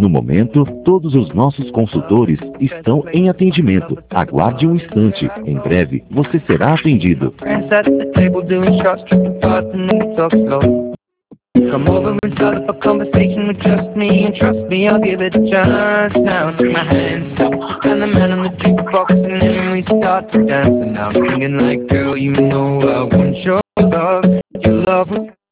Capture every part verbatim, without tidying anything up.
No momento, todos os nossos consultores estão em atendimento. Aguarde um instante. Em breve, você será atendido. Friends at the table doing shots, tripping fast and then we talk slow. Come over and start up a conversation with just me, and trust me, I'll give it a chance. Now take my hand, stop, and the man on the jukebox, and then we start to dance. And now I'm singing like, girl, you know I want your love, your love.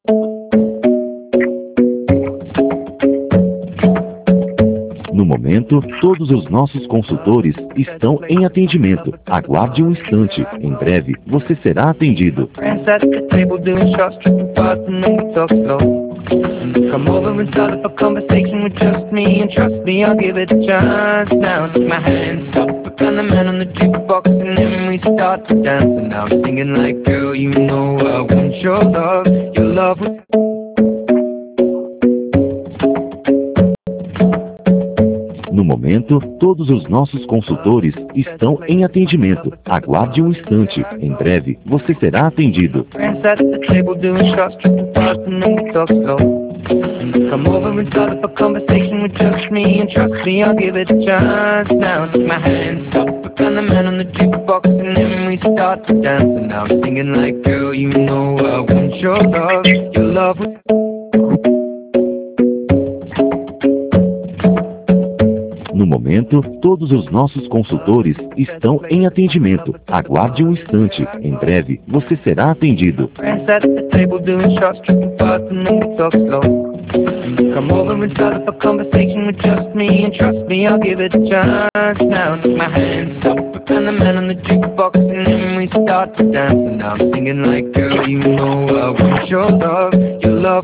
No momento, todos os nossos consultores estão em atendimento. Aguarde um instante. Em breve, você será atendido. Friends at the table doing shots, tripping fast and then we talk slow. Come over and start up a conversation with just me, and trust me, I'll give it a chance. Now take my hand, stop, and the man on the jukebox, and then we start to dance. And now I'm singing like, girl, you know I want your love, your love. No momento, todos os nossos consultores estão em atendimento. Aguarde um instante. Em breve, você será atendido. Friends at the table doing shots, tripping fast and then we talk slow. Come over and start up a conversation with just me, and trust me, I'll give it a chance. Now take my hand, stop, and the man on the jukebox, and then we start to dance. And now I'm singing like, girl, you know I want your love, your love. No momento, todos os nossos consultores estão em atendimento. Aguarde um instante. Em breve, você será atendido. Friends at the table doing shots, tripping fast and then we talk slow. Come over and start up a conversation with just me, and trust me, I'll give it a chance. Now take my hand, stop, and the man on the jukebox, and then we start to dance. And now I'm singing like, girl, you know I want your love, your love.